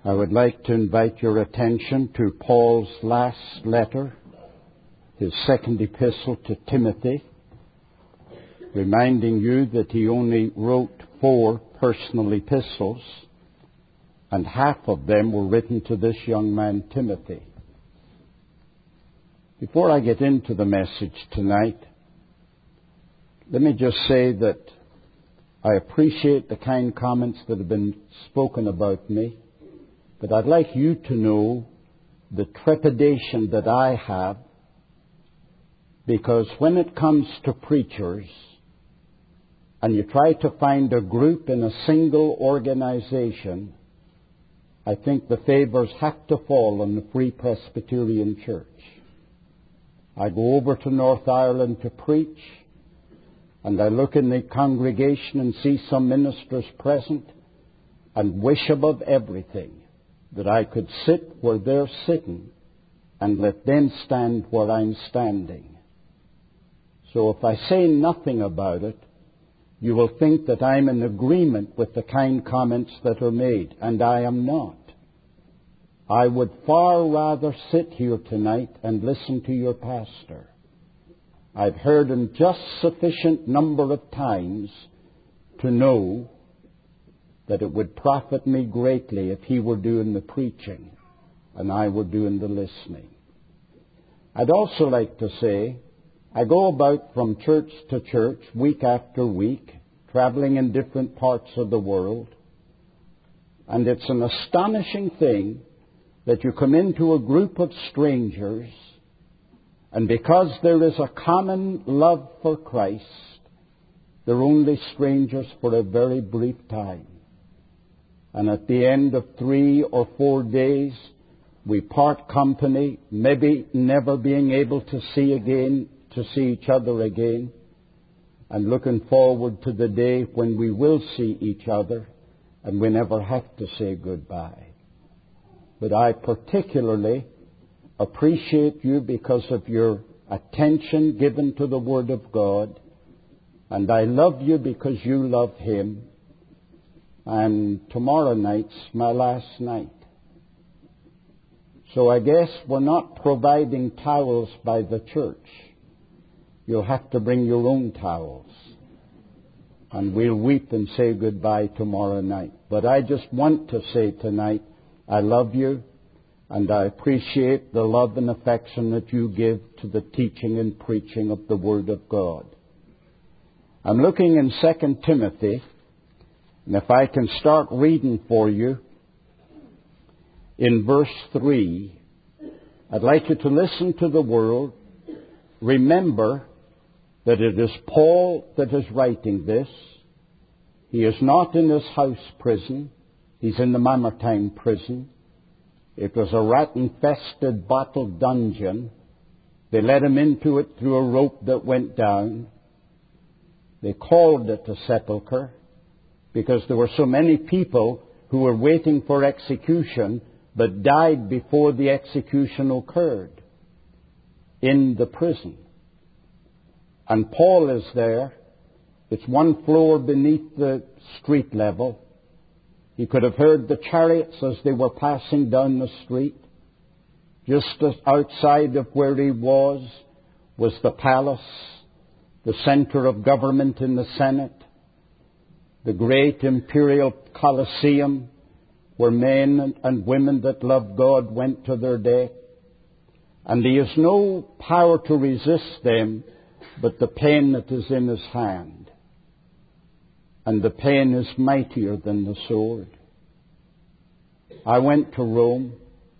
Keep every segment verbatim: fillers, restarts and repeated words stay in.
I would like to invite your attention to Paul's last letter, his second epistle to Timothy, reminding you that he only wrote four personal epistles, and half of them were written to this young man, Timothy. Before I get into the message tonight, let me just say that I appreciate the kind comments that have been spoken about me, but I'd like you to know the trepidation that I have, because when it comes to preachers, and you try to find a group in a single organization, I think the favors have to fall on the Free Presbyterian Church. I go over to North Ireland to preach, and I look in the congregation and see some ministers present, and wish above everything that I could sit where they're sitting and let them stand where I'm standing. So if I say nothing about it, you will think that I'm in agreement with the kind comments that are made, and I am not. I would far rather sit here tonight and listen to your pastor. I've heard him just sufficient number of times to know that it would profit me greatly if he were doing the preaching and I were doing the listening. I'd also like to say, I go about from church to church week after week, traveling in different parts of the world, and it's an astonishing thing that you come into a group of strangers, and because there is a common love for Christ, they're only strangers for a very brief time. And at the end of three or four days, we part company, maybe never being able to see again, to see each other again, and looking forward to the day when we will see each other and we never have to say goodbye. But I particularly appreciate you because of your attention given to the Word of God, and I love you because you love Him. And tomorrow night's my last night. So I guess we're not providing towels by the church. You'll have to bring your own towels. And we'll weep and say goodbye tomorrow night. But I just want to say tonight, I love you, and I appreciate the love and affection that you give to the teaching and preaching of the Word of God. I'm looking in Second Timothy, and if I can start reading for you in verse three, I'd like you to listen to the word. Remember that it is Paul that is writing this. He is not in his house prison. He's in the Mamertine prison. It was a rat-infested bottle dungeon. They let him into it through a rope that went down. They called it a sepulchre because there were so many people who were waiting for execution but died before the execution occurred in the prison. And Paul is there. It's one floor beneath the street level. He could have heard the chariots as they were passing down the street. Just as outside of where he was was the palace, the center of government in the Senate, the great imperial Colosseum, where men and women that loved God went to their death. And he has no power to resist them but the pen that is in his hand. And the pen is mightier than the sword. I went to Rome.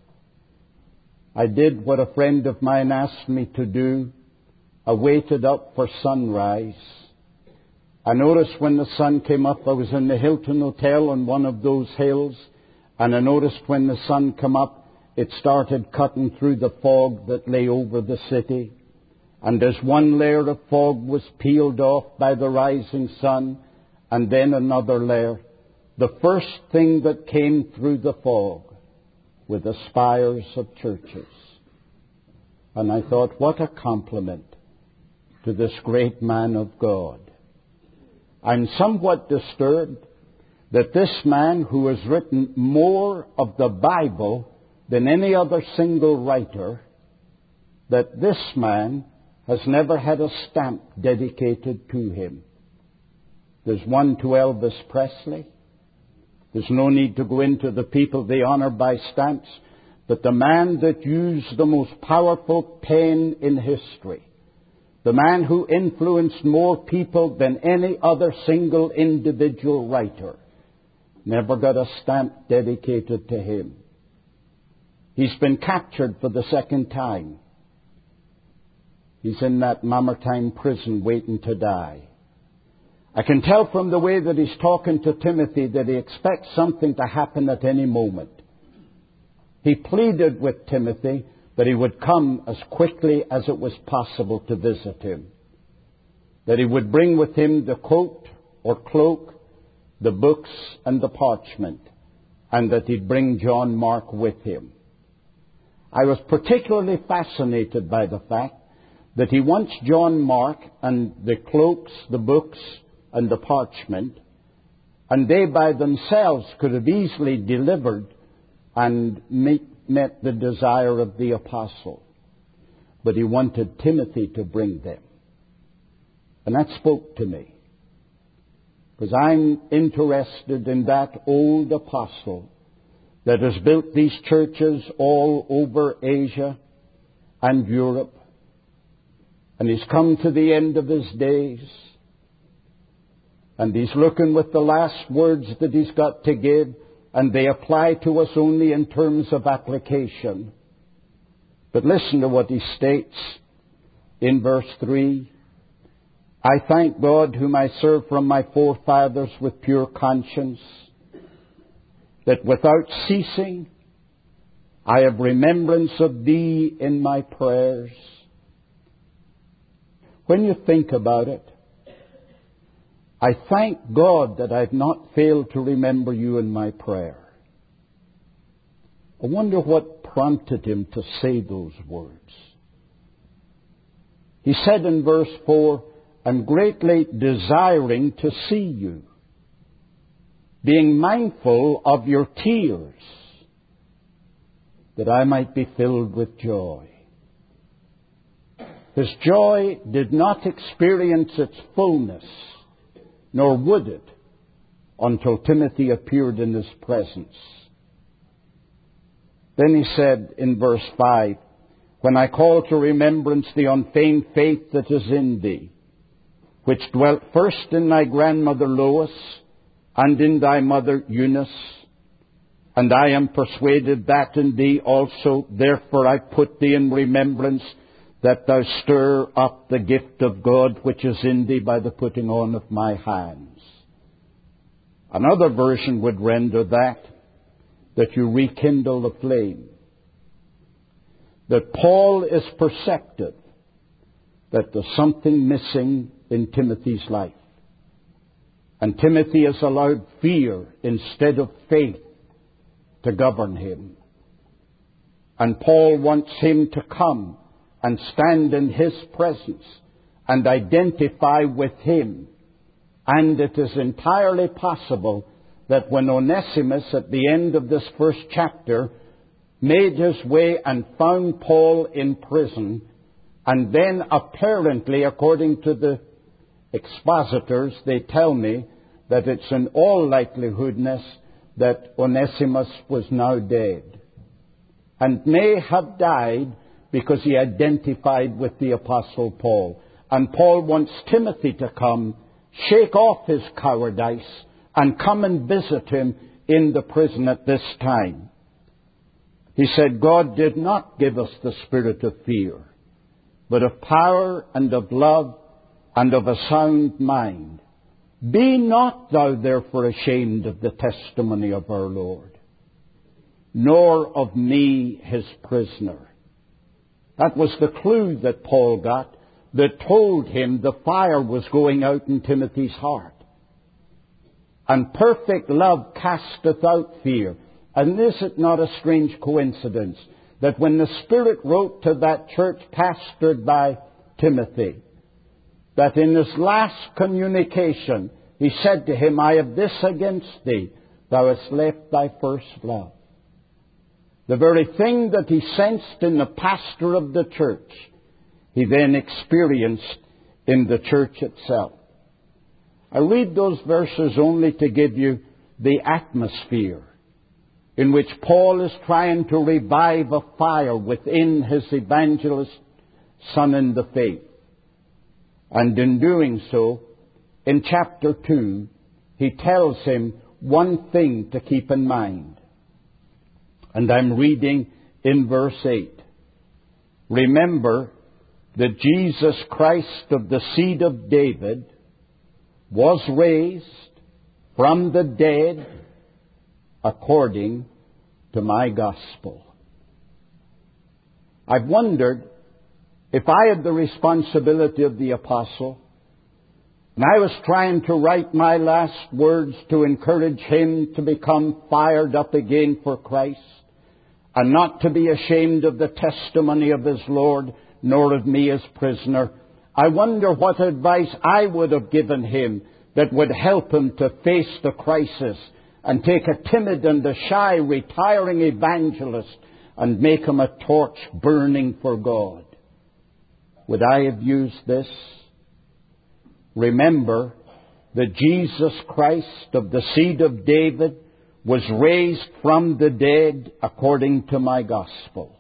I did what a friend of mine asked me to do. I waited up for sunrise. I noticed when the sun came up, I was in the Hilton Hotel on one of those hills, and I noticed when the sun came up, it started cutting through the fog that lay over the city. And as one layer of fog was peeled off by the rising sun, and then another layer, the first thing that came through the fog were the spires of churches. And I thought, what a compliment to this great man of God. I'm somewhat disturbed that this man, who has written more of the Bible than any other single writer, that this man has never had a stamp dedicated to him. There's one to Elvis Presley. There's no need to go into the people they honor by stamps. But the man that used the most powerful pen in history, the man who influenced more people than any other single individual writer, never got a stamp dedicated to him. He's been captured for the second time. He's in that Mamertine prison waiting to die. I can tell from the way that he's talking to Timothy that he expects something to happen at any moment. He pleaded with Timothy that he would come as quickly as it was possible to visit him. That he would bring with him the coat or cloak, the books and the parchment, and that he'd bring John Mark with him. I was particularly fascinated by the fact that he wants John Mark and the cloaks, the books, and the parchment, and they by themselves could have easily delivered and meet, met the desire of the apostle. But he wanted Timothy to bring them. And that spoke to me. Because I'm interested in that old apostle that has built these churches all over Asia and Europe. And he's come to the end of his days. And he's looking with the last words that he's got to give. And they apply to us only in terms of application. But listen to what he states in verse three. I thank God, whom I serve from my forefathers with pure conscience, that without ceasing I have remembrance of thee in my prayers. When you think about it, I thank God that I've not failed to remember you in my prayer. I wonder what prompted him to say those words. He said in verse four, I'm greatly desiring to see you, being mindful of your tears, that I might be filled with joy. His joy did not experience its fullness, nor would it, until Timothy appeared in his presence. Then he said in verse five, when I call to remembrance the unfeigned faith that is in thee, which dwelt first in thy grandmother Lois, and in thy mother Eunice, and I am persuaded that in thee also, therefore I put thee in remembrance, that thou stir up the gift of God which is in thee by the putting on of my hands. Another version would render that, that you rekindle the flame. That Paul is perceptive that there's something missing in Timothy's life. And Timothy has allowed fear instead of faith to govern him. And Paul wants him to come and stand in his presence and identify with him. And it is entirely possible that when Onesimus, at the end of this first chapter, made his way and found Paul in prison, and then apparently, according to the expositors, they tell me that it's in all likelihoodness that Onesimus was now dead, and may have died because he identified with the Apostle Paul. And Paul wants Timothy to come, shake off his cowardice, and come and visit him in the prison at this time. He said, God did not give us the spirit of fear, but of power and of love and of a sound mind. Be not thou therefore ashamed of the testimony of our Lord, nor of me his prisoner. That was the clue that Paul got that told him the fire was going out in Timothy's heart. And perfect love casteth out fear. And is it not a strange coincidence that when the Spirit wrote to that church pastored by Timothy, that in his last communication he said to him, I have this against thee, thou hast left thy first love. The very thing that he sensed in the pastor of the church, he then experienced in the church itself. I read those verses only to give you the atmosphere in which Paul is trying to revive a fire within his evangelist son in the faith. And in doing so, in chapter two, he tells him one thing to keep in mind. And I'm reading in verse eight. Remember that Jesus Christ of the seed of David was raised from the dead according to my gospel. I've wondered if I had the responsibility of the apostle, and I was trying to write my last words to encourage him to become fired up again for Christ, and not to be ashamed of the testimony of his Lord, nor of me as prisoner, I wonder what advice I would have given him that would help him to face the crisis and take a timid and a shy, retiring evangelist and make him a torch burning for God. Would I have used this? Remember that Jesus Christ of the seed of David was raised from the dead according to my gospel.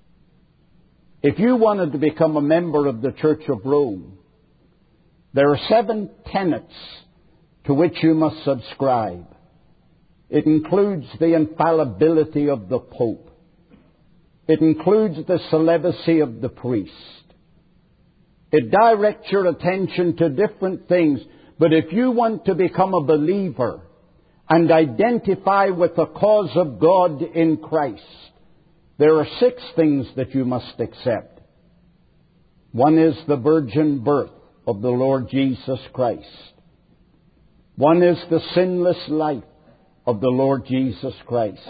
If you wanted to become a member of the Church of Rome, there are seven tenets to which you must subscribe. It includes the infallibility of the Pope. It includes the celibacy of the priest. It directs your attention to different things, but if you want to become a believer and identify with the cause of God in Christ, there are six things that you must accept. One is the virgin birth of the Lord Jesus Christ. One is the sinless life of the Lord Jesus Christ.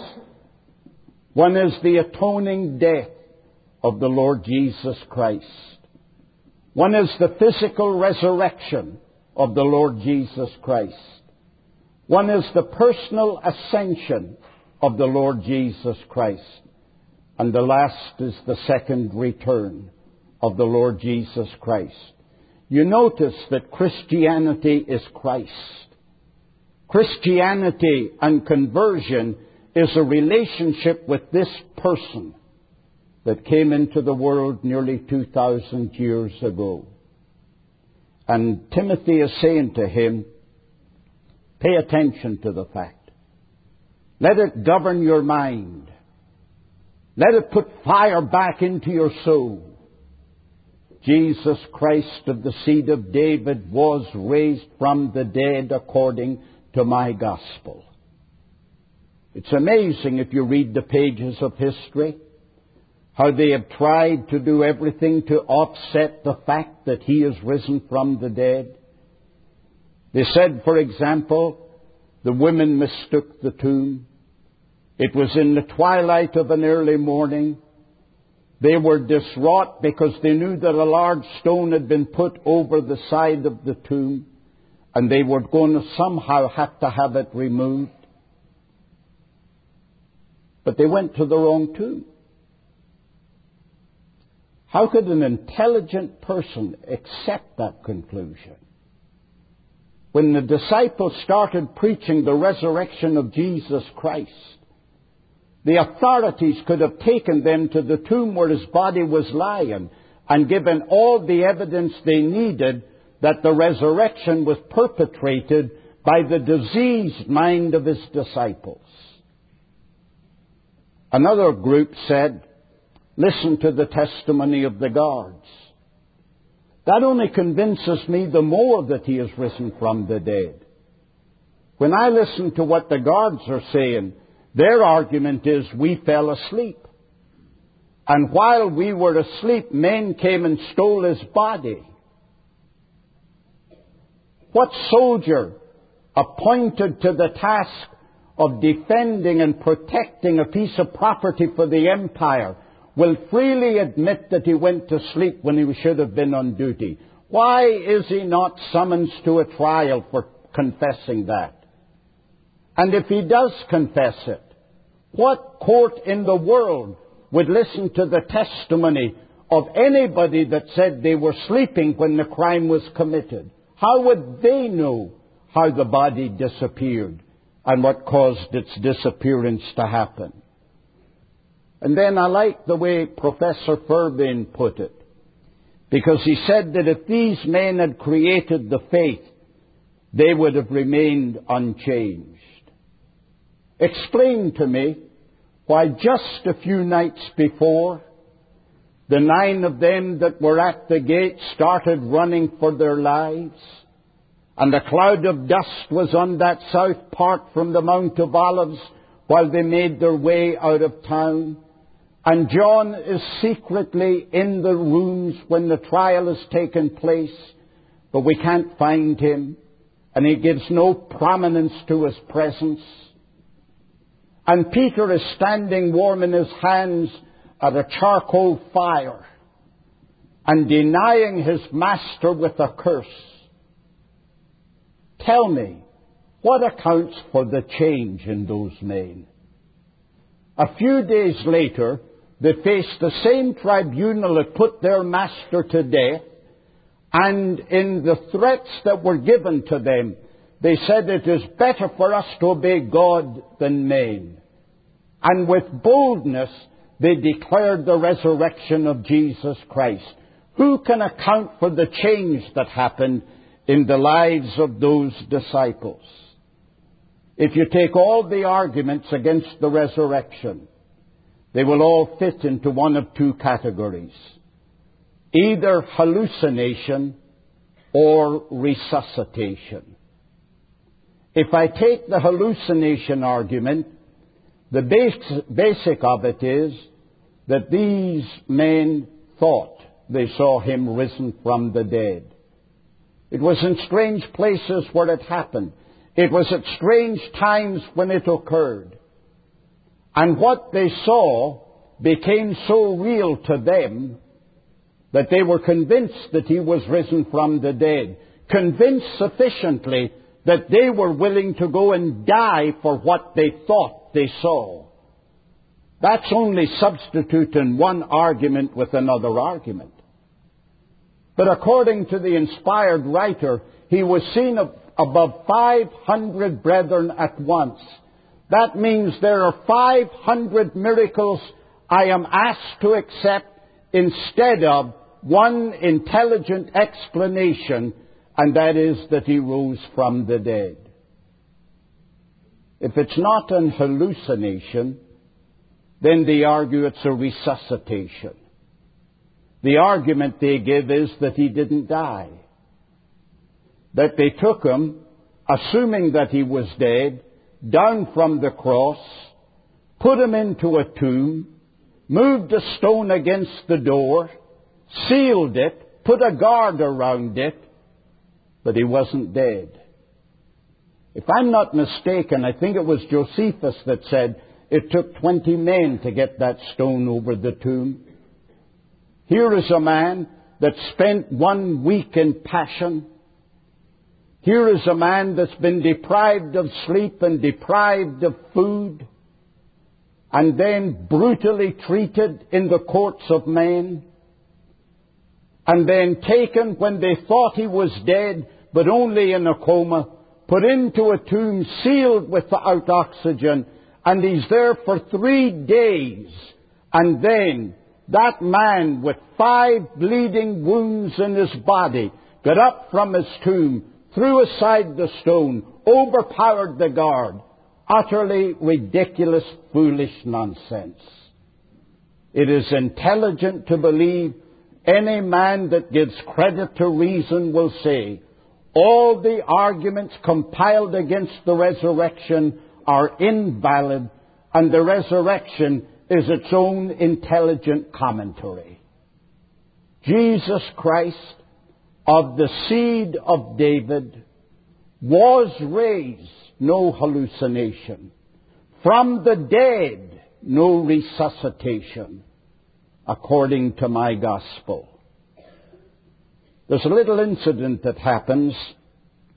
One is the atoning death of the Lord Jesus Christ. One is the physical resurrection of the Lord Jesus Christ. One is the personal ascension of the Lord Jesus Christ. And the last is the second return of the Lord Jesus Christ. You notice that Christianity is Christ. Christianity and conversion is a relationship with this person that came into the world nearly two thousand years ago. And Timothy is saying to him, pay attention to the fact. Let it govern your mind. Let it put fire back into your soul. Jesus Christ of the seed of David was raised from the dead according to my gospel. It's amazing if you read the pages of history, how they have tried to do everything to offset the fact that he is risen from the dead. They said, for example, the women mistook the tomb. It was in the twilight of an early morning. They were distraught because they knew that a large stone had been put over the side of the tomb, and they were going to somehow have to have it removed. But they went to the wrong tomb. How could an intelligent person accept that conclusion? When the disciples started preaching the resurrection of Jesus Christ, the authorities could have taken them to the tomb where his body was lying and given all the evidence they needed that the resurrection was perpetrated by the diseased mind of his disciples. Another group said, listen to the testimony of the guards. That only convinces me the more that he is risen from the dead. When I listen to what the guards are saying, their argument is we fell asleep. And while we were asleep, men came and stole his body. What soldier appointed to the task of defending and protecting a piece of property for the empire will freely admit that he went to sleep when he should have been on duty? Why is he not summoned to a trial for confessing that? And if he does confess it, what court in the world would listen to the testimony of anybody that said they were sleeping when the crime was committed? How would they know how the body disappeared and what caused its disappearance to happen? And then I like the way Professor Fairbairn put it, because he said that if these men had created the faith, they would have remained unchanged. Explain to me why just a few nights before, the nine of them that were at the gate started running for their lives, and a cloud of dust was on that south part from the Mount of Olives while they made their way out of town. And John is secretly in the rooms when the trial has taken place, but we can't find him, and he gives no prominence to his presence. And Peter is standing warming his hands at a charcoal fire and denying his master with a curse. Tell me, what accounts for the change in those men? A few days later, they faced the same tribunal that put their master to death, and in the threats that were given to them, they said, it is better for us to obey God than men. And with boldness, they declared the resurrection of Jesus Christ. Who can account for the change that happened in the lives of those disciples? If you take all the arguments against the resurrection, they will all fit into one of two categories: either hallucination or resuscitation. If I take the hallucination argument, the base, basic of it is that these men thought they saw him risen from the dead. It was in strange places where it happened. It was at strange times when it occurred. And what they saw became so real to them that they were convinced that he was risen from the dead. Convinced sufficiently that they were willing to go and die for what they thought they saw. That's only substituting one argument with another argument. But according to the inspired writer, he was seen above five hundred brethren at once. That means there are five hundred miracles I am asked to accept instead of one intelligent explanation, and that is that he rose from the dead. If it's not an hallucination, then they argue it's a resuscitation. The argument they give is that he didn't die. That they took him, assuming that he was dead, down from the cross, put him into a tomb, moved a stone against the door, sealed it, put a guard around it, but he wasn't dead. If I'm not mistaken, I think it was Josephus that said it took twenty men to get that stone over the tomb. Here is a man that spent one week in passion. Here is a man that's been deprived of sleep and deprived of food, and then brutally treated in the courts of men, and then taken when they thought he was dead, but only in a coma, put into a tomb sealed without oxygen, and he's there for three days. And then that man with five bleeding wounds in his body got up from his tomb, threw aside the stone, overpowered the guard. Utterly ridiculous, foolish nonsense. It is intelligent to believe any man that gives credit to reason will say, all the arguments compiled against the resurrection are invalid, and the resurrection is its own intelligent commentary. Jesus Christ, of the seed of David, was raised, no hallucination. From the dead, no resuscitation, according to my gospel. There's a little incident that happens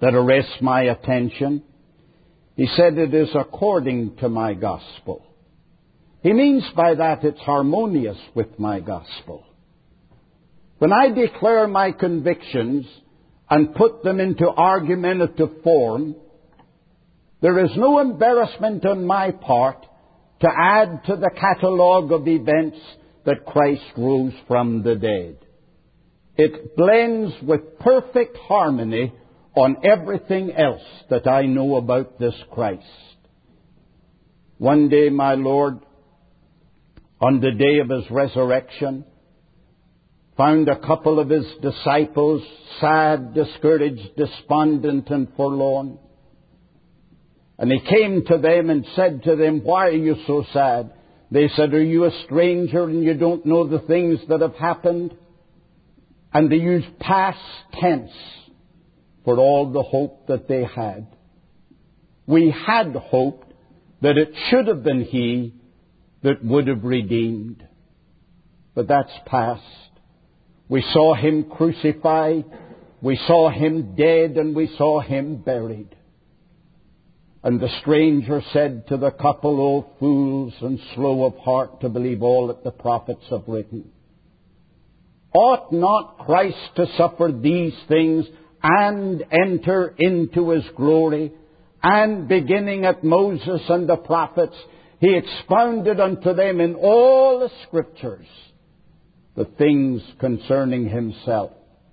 that arrests my attention. He said it is according to my gospel. He means by that it's harmonious with my gospel. When I declare my convictions and put them into argumentative form, there is no embarrassment on my part to add to the catalogue of events that Christ rose from the dead. It blends with perfect harmony on everything else that I know about this Christ. One day, my Lord, on the day of His resurrection, found a couple of His disciples sad, discouraged, despondent, and forlorn. And He came to them and said to them, "Why are you so sad?" They said, "Are you a stranger and you don't know the things that have happened?" And they used past tense for all the hope that they had. We had hoped that it should have been He that would have redeemed. But that's past. We saw Him crucified, we saw Him dead, and we saw Him buried. And the stranger said to the couple, "O fools and slow of heart to believe all that the prophets have written. Ought not Christ to suffer these things and enter into His glory?" And beginning at Moses and the prophets, He expounded unto them in all the Scriptures the things concerning Himself.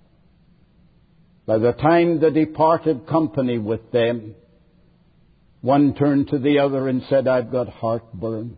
By the time that He parted company with them, one turned to the other and said, "I've got heartburn."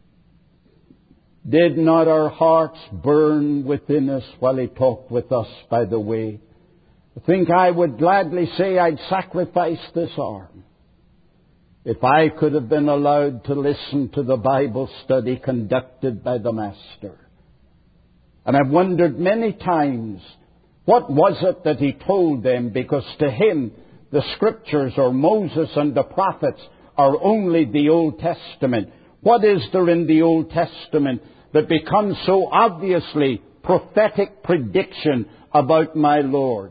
Did not our hearts burn within us while He talked with us by the way? I think I would gladly say I'd sacrifice this arm if I could have been allowed to listen to the Bible study conducted by the Master. And I've wondered many times, what was it that He told them? Because to Him, the Scriptures, or Moses and the prophets, are only the Old Testament. What is there in the Old Testament that becomes so obviously prophetic prediction about my Lord?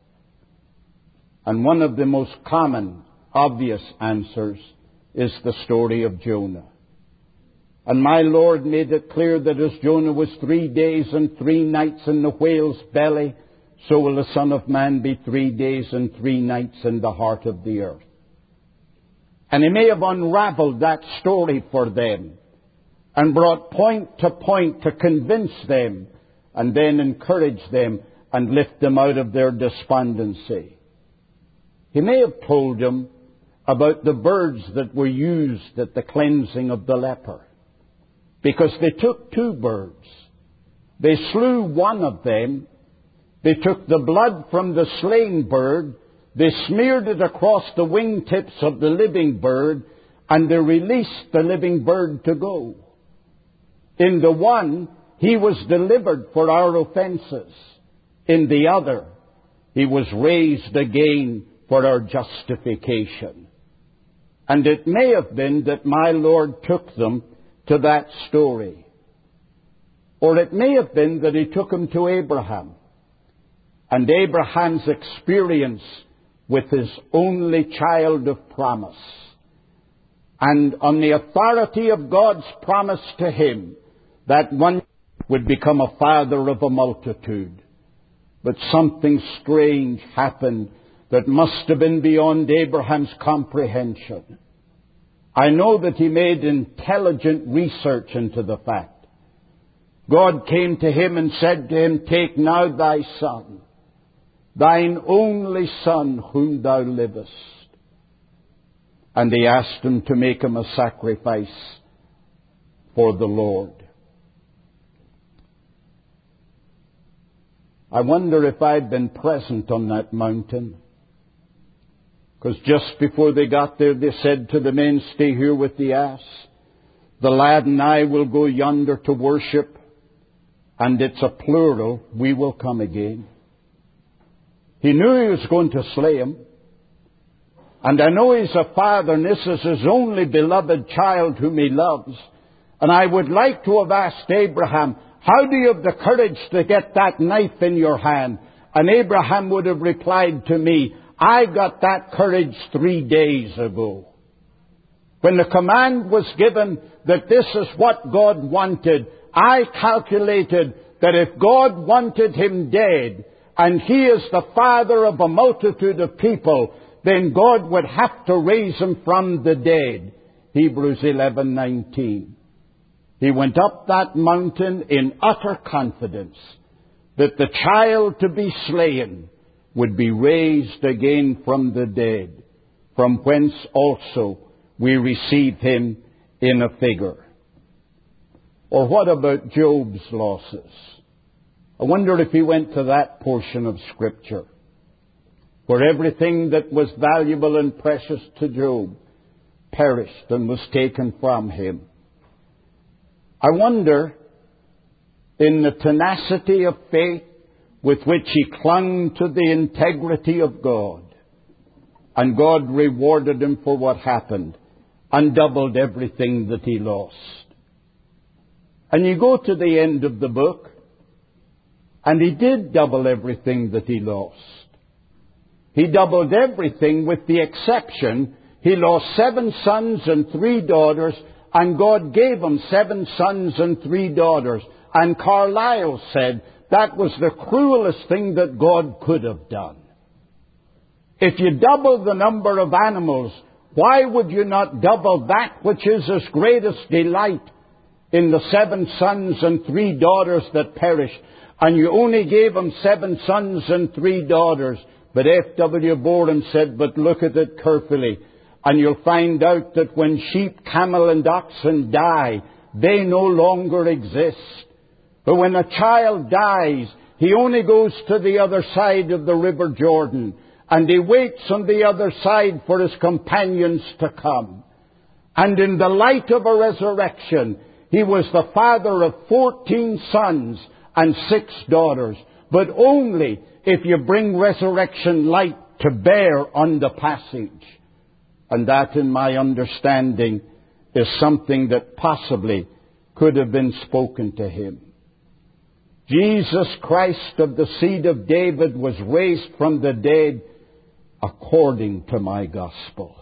And one of the most common, obvious answers is the story of Jonah. And my Lord made it clear that as Jonah was three days and three nights in the whale's belly, so will the Son of Man be three days and three nights in the heart of the earth. And He may have unraveled that story for them and brought point to point to convince them and then encourage them and lift them out of their despondency. He may have told them about the birds that were used at the cleansing of the leper, because they took two birds. They slew one of them. They took the blood from the slain bird, they smeared it across the wingtips of the living bird, and they released the living bird to go. In the one, He was delivered for our offenses. In the other, He was raised again for our justification. And it may have been that my Lord took them to that story. Or it may have been that He took them to Abraham. And Abraham's experience with his only child of promise. And on the authority of God's promise to him, that one would become a father of a multitude. But something strange happened that must have been beyond Abraham's comprehension. I know that he made intelligent research into the fact. God came to him and said to him, "Take now thy son, thine only son whom thou livest." And he asked him to make him a sacrifice for the Lord. I wonder if I'd been present on that mountain. Because just before they got there, they said to the men, "Stay here with the ass. The lad and I will go yonder to worship." And it's a plural, "we will come again." He knew he was going to slay him. And I know he's a father, and this is his only beloved child whom he loves. And I would like to have asked Abraham, "How do you have the courage to get that knife in your hand?" And Abraham would have replied to me, I got that courage three days ago. When the command was given that this is what God wanted, I calculated that if God wanted him dead, and he is the father of a multitude of people, then God would have to raise him from the dead. Hebrews eleven nineteen. He went up that mountain in utter confidence that the child to be slain would be raised again from the dead, from whence also we receive him in a figure. Or what about Job's losses? I wonder if he went to that portion of Scripture where everything that was valuable and precious to Job perished and was taken from him. I wonder, in the tenacity of faith with which he clung to the integrity of God, and God rewarded him for what happened and doubled everything that he lost. And you go to the end of the book, and he did double everything that he lost. He doubled everything with the exception, he lost seven sons and three daughters, and God gave him seven sons and three daughters. And Carlyle said that was the cruelest thing that God could have done. If you double the number of animals, why would you not double that which is his greatest delight in the seven sons and three daughters that perished? And you only gave him seven sons and three daughters. But F W Boren said, but look at it carefully, and you'll find out that when sheep, camel, and oxen die, they no longer exist. But when a child dies, he only goes to the other side of the River Jordan, and he waits on the other side for his companions to come. And in the light of a resurrection, he was the father of fourteen sons and six daughters, but only if you bring resurrection light to bear on the passage. And that, in my understanding, is something that possibly could have been spoken to him. Jesus Christ of the seed of David was raised from the dead according to my gospel,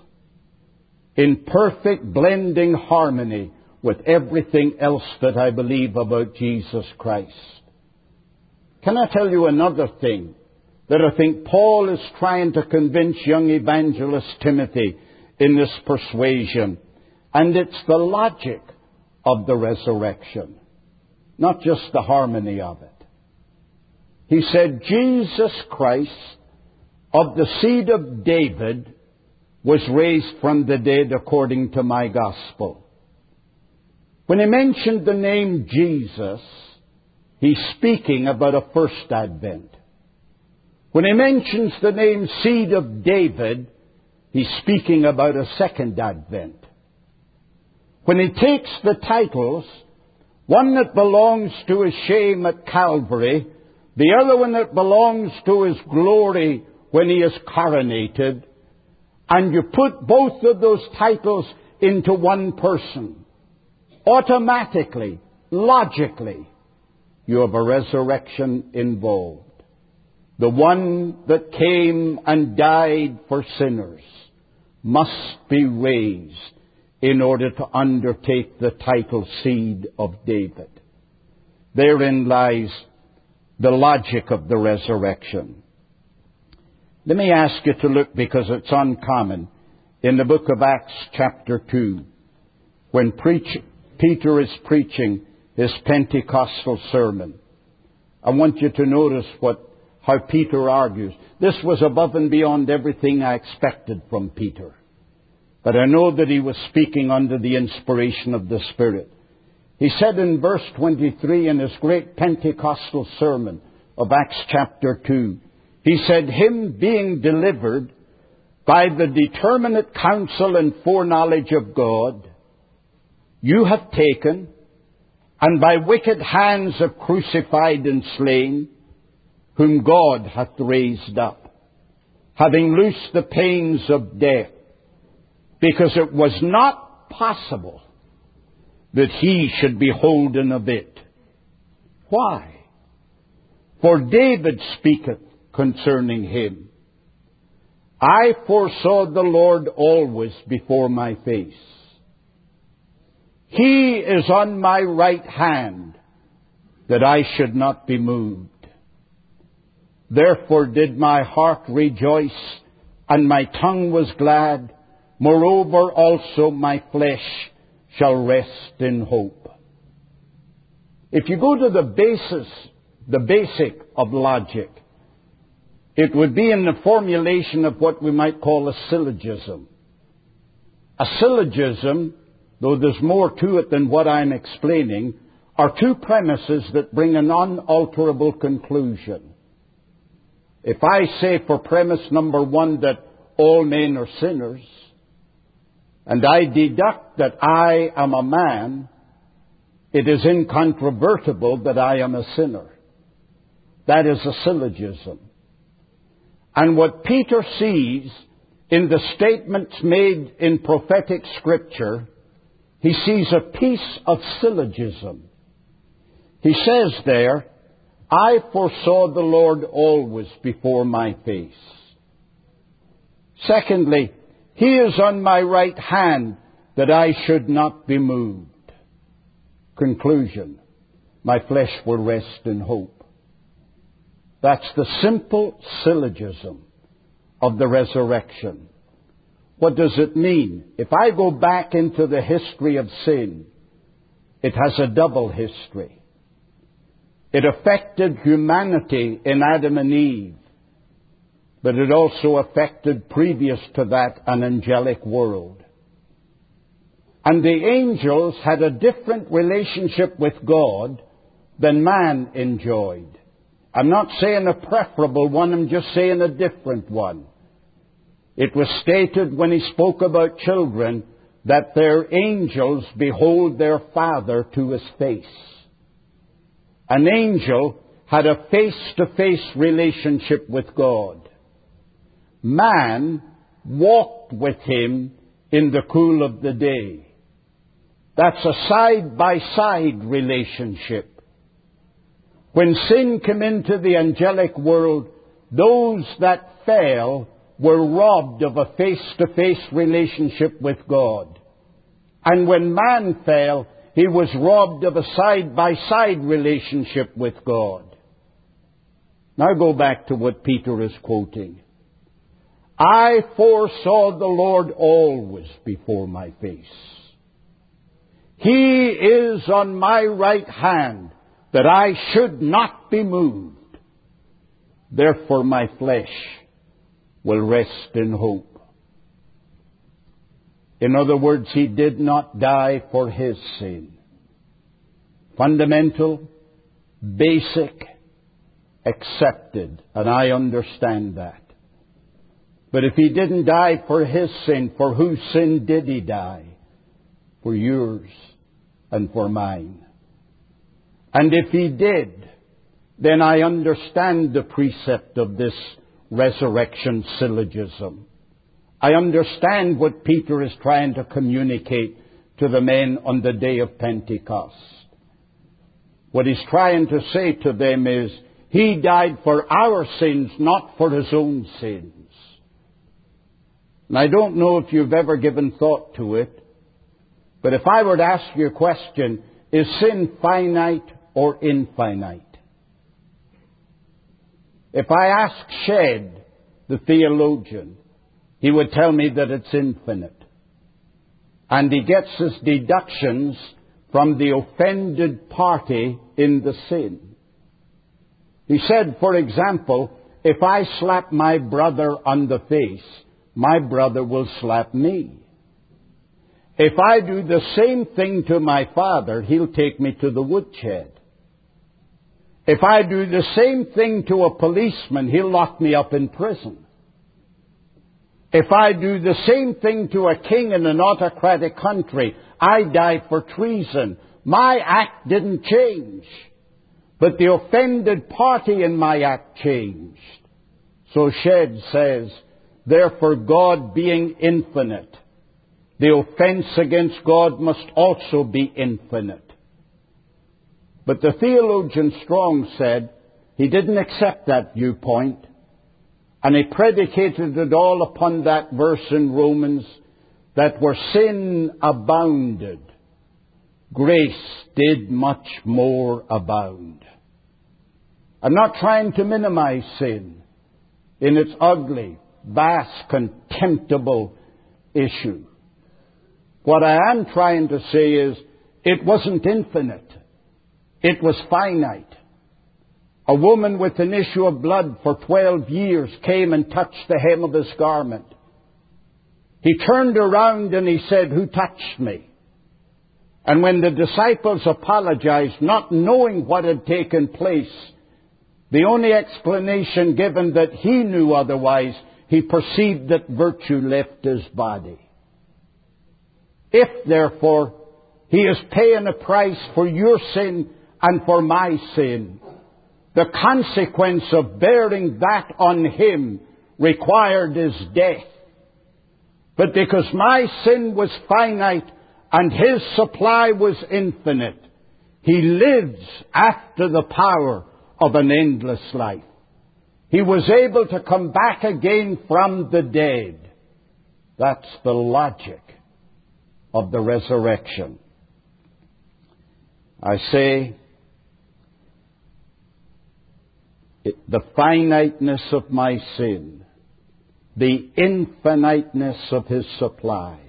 in perfect blending harmony with everything else that I believe about Jesus Christ. Can I tell you another thing that I think Paul is trying to convince young evangelist Timothy in this persuasion? And it's the logic of the resurrection, not just the harmony of it. He said, Jesus Christ of the seed of David was raised from the dead according to my gospel. When he mentioned the name Jesus, he's speaking about a first advent. When he mentions the name seed of David, he's speaking about a second advent. When he takes the titles, one that belongs to his shame at Calvary, the other one that belongs to his glory when he is coronated, and you put both of those titles into one person, automatically, logically, you have a resurrection involved. The one that came and died for sinners must be raised in order to undertake the title seed of David. Therein lies the logic of the resurrection. Let me ask you to look, because it's uncommon, in the book of Acts chapter two, when preach, Peter is preaching his Pentecostal sermon. I want you to notice what how Peter argues. This was above and beyond everything I expected from Peter. But I know that he was speaking under the inspiration of the Spirit. He said in verse twenty-three in his great Pentecostal sermon of Acts chapter two, he said, him being delivered by the determinate counsel and foreknowledge of God, you have taken, and by wicked hands have crucified and slain, whom God hath raised up, having loosed the pains of death, because it was not possible that he should be holden of it. Why? For David speaketh concerning him, I foresaw the Lord always before my face. He is on my right hand, that I should not be moved. Therefore did my heart rejoice, and my tongue was glad. Moreover also my flesh shall rest in hope. If you go to the basis, the basic of logic, it would be in the formulation of what we might call a syllogism. A syllogism, though there's more to it than what I'm explaining, are two premises that bring an unalterable conclusion. If I say for premise number one that all men are sinners, and I deduct that I am a man, it is incontrovertible that I am a sinner. That is a syllogism. And what Peter sees in the statements made in prophetic Scripture, he sees a piece of syllogism. He says there, I foresaw the Lord always before my face. Secondly, He is on my right hand, that I should not be moved. Conclusion, my flesh will rest in hope. That's the simple syllogism of the resurrection. What does it mean? If I go back into the history of sin, it has a double history. It affected humanity in Adam and Eve, but it also affected, previous to that, an angelic world. And the angels had a different relationship with God than man enjoyed. I'm not saying a preferable one, I'm just saying a different one. It was stated when he spoke about children that their angels behold their Father to his face. An angel had a face-to-face relationship with God. Man walked with him in the cool of the day. That's a side-by-side relationship. When sin came into the angelic world, those that fell were robbed of a face-to-face relationship with God. And when man fell, he was robbed of a side-by-side relationship with God. Now go back to what Peter is quoting. I foresaw the Lord always before my face. He is on my right hand, that I should not be moved. Therefore my flesh will rest in hope. In other words, He did not die for His sin. Fundamental, basic, accepted, and I understand that. But if He didn't die for His sin, for whose sin did He die? For yours and for mine. And if He did, then I understand the precept of this resurrection syllogism. I understand what Peter is trying to communicate to the men on the day of Pentecost. What he's trying to say to them is, He died for our sins, not for His own sins. And I don't know if you've ever given thought to it, but if I were to ask you a question, is sin finite or infinite? If I ask Shedd, the theologian, he would tell me that it's infinite. And he gets his deductions from the offended party in the sin. He said, for example, if I slap my brother on the face, my brother will slap me. If I do the same thing to my father, he'll take me to the woodshed. If I do the same thing to a policeman, he'll lock me up in prison. If I do the same thing to a king in an autocratic country, I die for treason. My act didn't change, but the offended party in my act changed. So Shedd says, therefore God being infinite, the offense against God must also be infinite. But the theologian Strong said he didn't accept that viewpoint. And he predicated it all upon that verse in Romans, that where sin abounded, grace did much more abound. I'm not trying to minimize sin in its ugly, vast, contemptible issue. What I am trying to say is, it wasn't infinite. It was finite. A woman with an issue of blood for twelve years came and touched the hem of his garment. He turned around and he said, "Who touched me?" And when the disciples apologized, not knowing what had taken place, the only explanation given that he knew otherwise, he perceived that virtue left his body. If, therefore, he is paying a price for your sin and for my sin, the consequence of bearing that on him required his death. But because my sin was finite and his supply was infinite, he lives after the power of an endless life. He was able to come back again from the dead. That's the logic of the resurrection. I say, the finiteness of my sin, the infiniteness of his supply,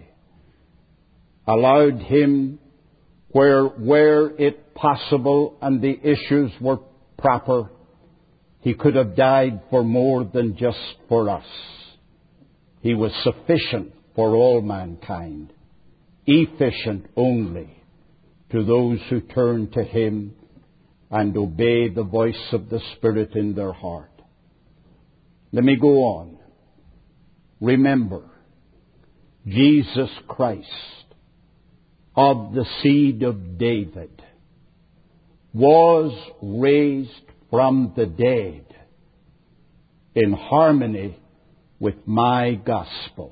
allowed him, where, where it possible and the issues were proper, he could have died for more than just for us. He was sufficient for all mankind, efficient only to those who turn to him and obey the voice of the Spirit in their heart. Let me go on. Remember, Jesus Christ, of the seed of David, was raised from the dead in harmony with my gospel.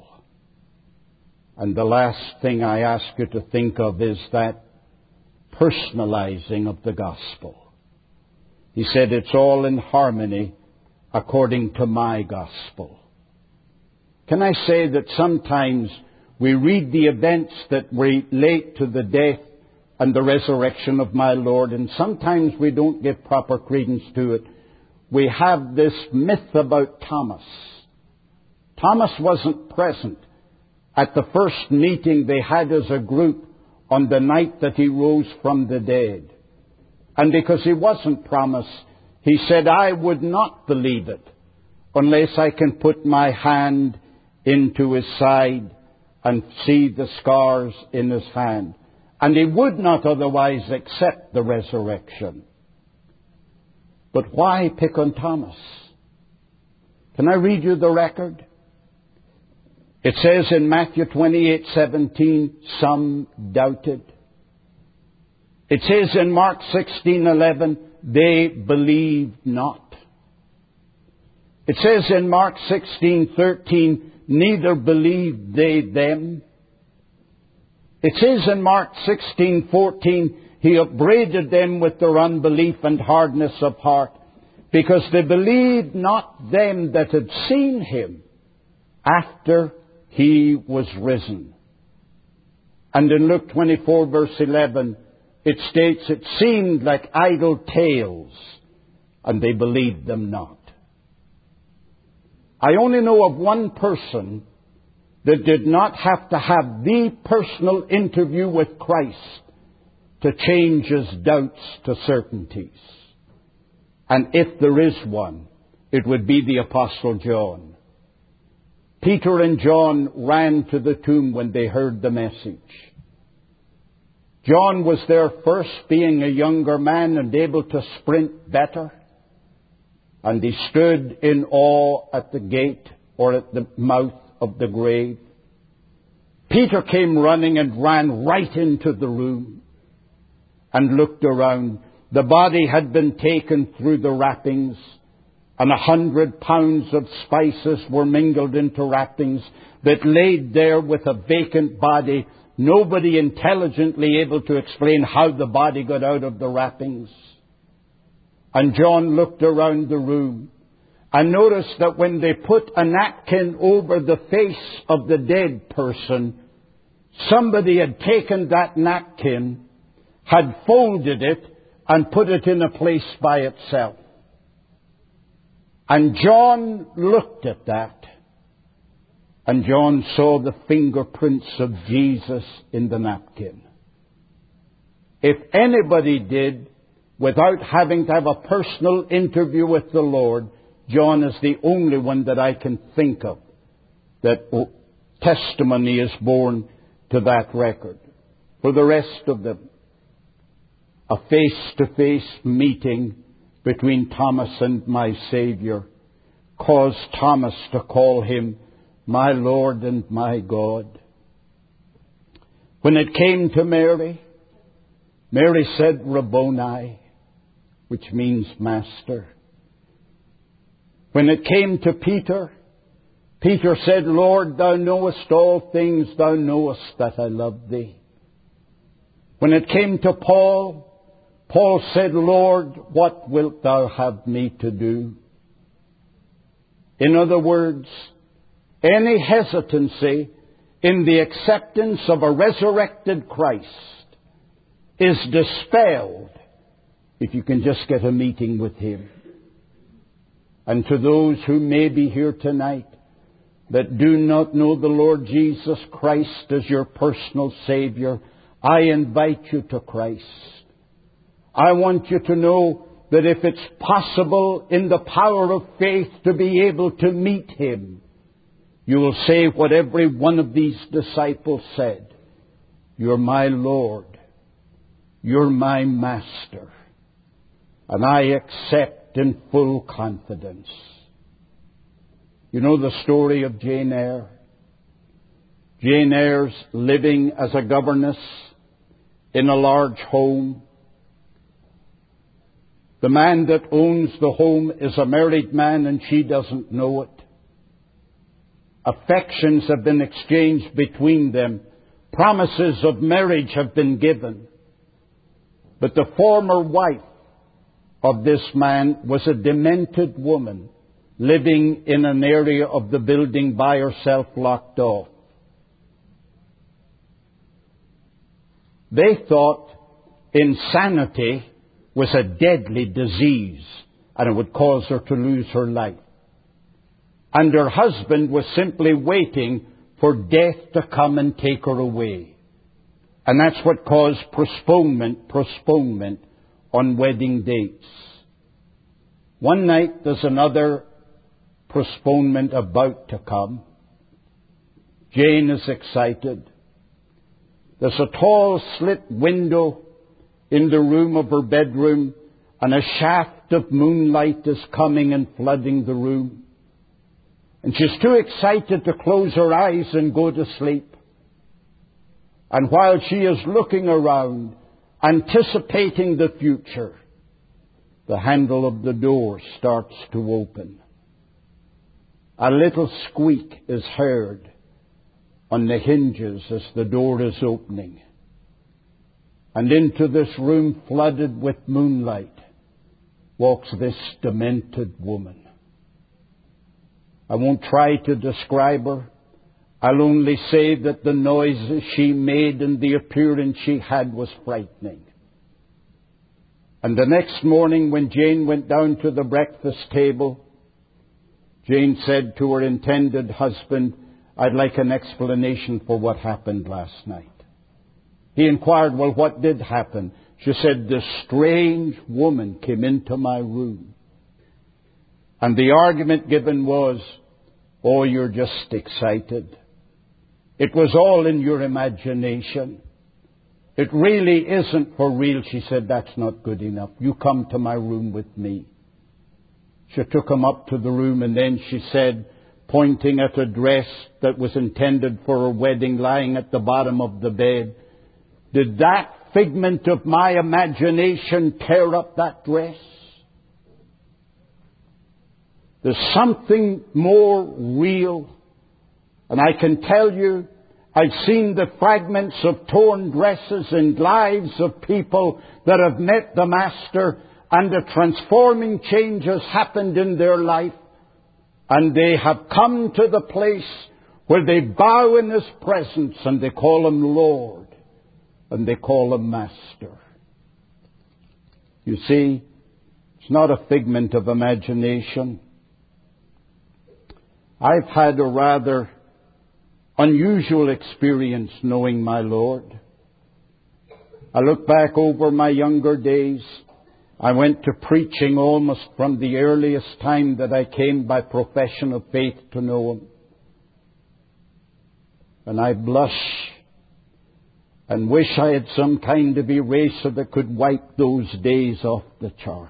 And the last thing I ask you to think of is that personalizing of the gospel. He said it's all in harmony according to my gospel. Can I say that sometimes we read the events that relate to the death and the resurrection of my Lord, and sometimes we don't give proper credence to it. We have this myth about Thomas. Thomas wasn't present at the first meeting they had as a group on the night that he rose from the dead. And because he wasn't promised, he said, "I would not believe it unless I can put my hand into his side and see the scars in his hand." And he would not otherwise accept the resurrection. But why pick on Thomas? Can I read you the record? It says in Matthew twenty-eight seventeen, some doubted. It says in Mark sixteen eleven, they believed not. It says in Mark sixteen thirteen, neither believed they them. It says in Mark sixteen fourteen, he upbraided them with their unbelief and hardness of heart, because they believed not them that had seen him after he was risen. And in Luke twenty-four verse eleven, it states, it seemed like idle tales, and they believed them not. I only know of one person that did not have to have the personal interview with Christ to change his doubts to certainties. And if there is one, it would be the Apostle John. Peter and John ran to the tomb when they heard the message. John was there first, being a younger man and able to sprint better. And he stood in awe at the gate or at the mouth of the grave. Peter came running and ran right into the room and looked around. The body had been taken through the wrappings, and a hundred pounds of spices were mingled into wrappings that laid there with a vacant body, nobody intelligently able to explain how the body got out of the wrappings. And John looked around the room, And notice that when they put a napkin over the face of the dead person, somebody had taken that napkin, had folded it, and put it in a place by itself. And John looked at that, and John saw the fingerprints of Jesus in the napkin. If anybody did, without having to have a personal interview with the Lord, John is the only one that I can think of that testimony is borne to that record. For the rest of them, a face-to-face meeting between Thomas and my Savior caused Thomas to call him my Lord and my God. When it came to Mary, Mary said Rabboni, which means master. When it came to Peter, Peter said, Lord, thou knowest all things, thou knowest that I love thee. When it came to Paul, Paul said, Lord, what wilt thou have me to do? In other words, any hesitancy in the acceptance of a resurrected Christ is dispelled if you can just get a meeting with Him. And to those who may be here tonight that do not know the Lord Jesus Christ as your personal Savior, I invite you to Christ. I want you to know that if it's possible in the power of faith to be able to meet Him, you will say what every one of these disciples said. You're my Lord. You're my Master. And I accept in full confidence. You know the story of Jane Eyre? Jane Eyre's living as a governess in a large home. The man that owns the home is a married man and she doesn't know it. Affections have been exchanged between them. Promises of marriage have been given. But the former wife of this man was a demented woman living in an area of the building by herself, locked off. They thought insanity was a deadly disease and it would cause her to lose her life. And her husband was simply waiting for death to come and take her away. And that's what caused postponement, postponement on wedding dates. One night there's another postponement about to come. Jane is excited. There's a tall slit window in the room of her bedroom, and a shaft of moonlight is coming and flooding the room. And she's too excited to close her eyes and go to sleep. And while she is looking around, anticipating the future, the handle of the door starts to open. A little squeak is heard on the hinges as the door is opening. And into this room flooded with moonlight walks this demented woman. I won't try to describe her. I'll only say that the noises she made and the appearance she had was frightening. And the next morning when Jane went down to the breakfast table, Jane said to her intended husband, I'd like an explanation for what happened last night. He inquired, well, what did happen? She said, this strange woman came into my room. And the argument given was, oh, you're just excited. It was all in your imagination. It really isn't for real. She said, that's not good enough. You come to my room with me. She took him up to the room and then she said, pointing at a dress that was intended for a wedding lying at the bottom of the bed, did that figment of my imagination tear up that dress? There's something more real. And I can tell you, I've seen the fragments of torn dresses and lives of people that have met the Master, and the transforming change has happened in their life. And they have come to the place where they bow in His presence and they call Him Lord and they call Him Master. You see, it's not a figment of imagination. I've had a rather unusual experience knowing my Lord. I look back over my younger days. I went to preaching almost from the earliest time that I came by profession of faith to know Him. And I blush and wish I had some kind of eraser that could wipe those days off the chart.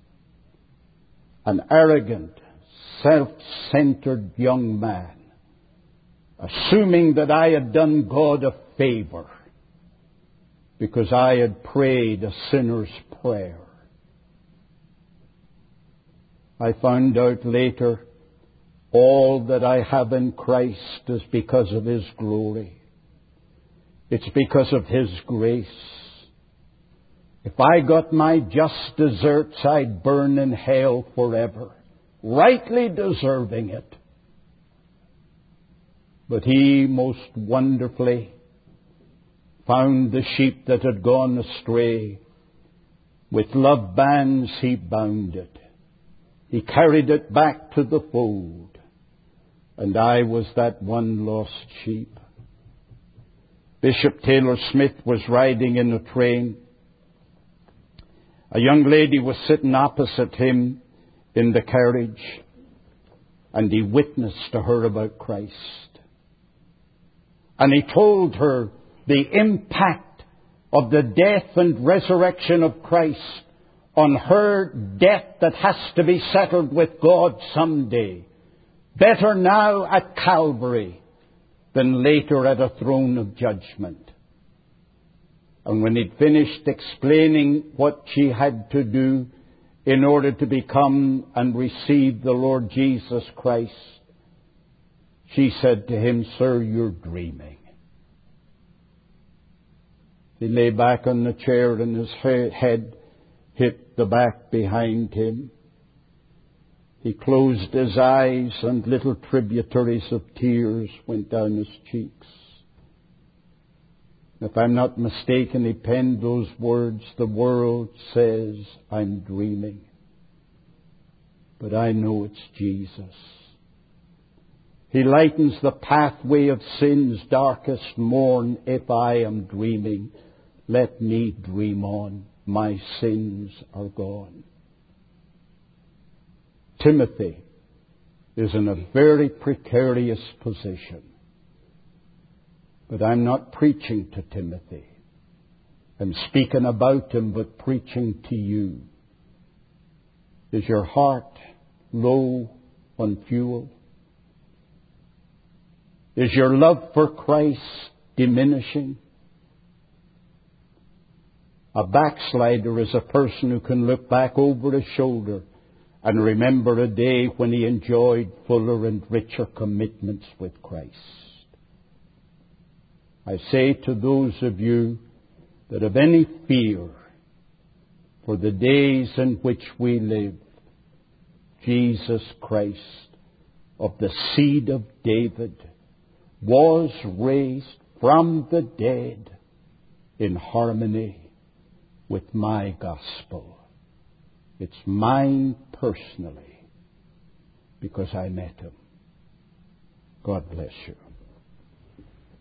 An arrogant, self-centered young man, assuming that I had done God a favor because I had prayed a sinner's prayer. I found out later, all that I have in Christ is because of His glory. It's because of His grace. If I got my just deserts, I'd burn in hell forever, rightly deserving it. But He most wonderfully found the sheep that had gone astray. With love bands He bound it. He carried it back to the fold. And I was that one lost sheep. Bishop Taylor Smith was riding in a train. A young lady was sitting opposite him in the carriage. And he witnessed to her about Christ. And he told her the impact of the death and resurrection of Christ on her debt that has to be settled with God someday. Better now at Calvary than later at a throne of judgment. And when he'd finished explaining what she had to do in order to become and receive the Lord Jesus Christ, she said to him, "Sir, you're dreaming." He lay back on the chair and his head hit the back behind him. He closed his eyes and little tributaries of tears went down his cheeks. If I'm not mistaken, he penned those words, "The world says I'm dreaming, but I know it's Jesus. He lightens the pathway of sin's darkest morn. If I am dreaming, let me dream on. My sins are gone." Timothy is in a very precarious position. But I'm not preaching to Timothy. I'm speaking about him, but preaching to you. Is your heart low on fuel? Is your love for Christ diminishing? A backslider is a person who can look back over his shoulder and remember a day when he enjoyed fuller and richer commitments with Christ. I say to those of you that have any fear for the days in which we live, Jesus Christ, of the seed of David, was raised from the dead in harmony with my gospel. It's mine personally because I met him. God bless you.